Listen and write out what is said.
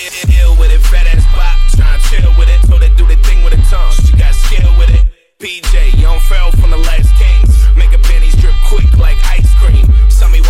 Ill with it, fat ass bop, tryna chill with it. Told her do the thing with her tongue, she got skill with it. PJ, young fell from the last kings. Make her panties drip quick like ice cream. Tell me